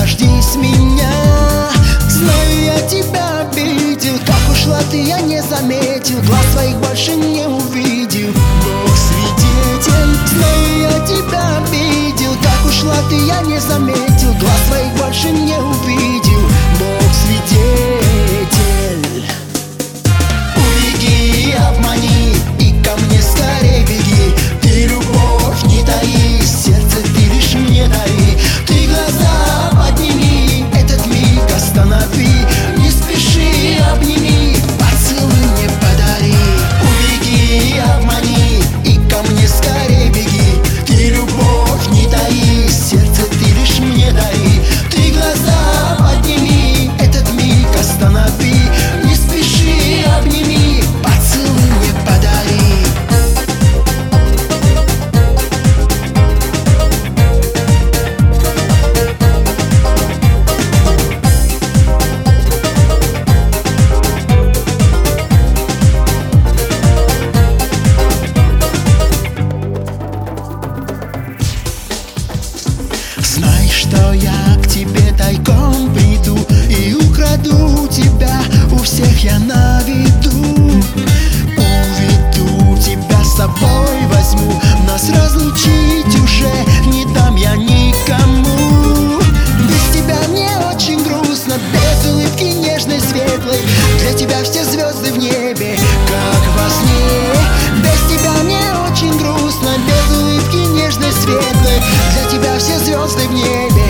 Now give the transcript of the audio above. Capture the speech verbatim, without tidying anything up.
дождись меня. Знаю, я тебя обидел, как ушла ты, я не заметил, глаз твоих больше не увидел, Бог свидетель. Знаю, я тебя обидел, как ушла ты, я не заметил, глаз твоих больше не увидел, Бог свидетель. Убеги, обмани и ко мне скорей беги. Ты любовь не таи, сердце ты лишь мне дари. Ты глаза подними, этот миг останови. Не спеши, обними, поцелуй мне подари. Убеги, обмани и ко мне скорей беги. Ты любовь не таи, сердце ты лишь мне дари. Ты глаза подними, этот миг останови. Не спеши, обними, поцелуй мне подари. Знай, что я к тебе тайком приду и украду тебя, у всех я на виду. Уведу тебя с собой, возьму, нас разлучить уже не дам я никому. Без тебя мне очень грустно, без улыбки нежной, светлой. Для тебя все звезды в небе, как во сне. Без тебя мне очень грустно, без улыбки нежной, светлой. Для тебя все звезды в небе,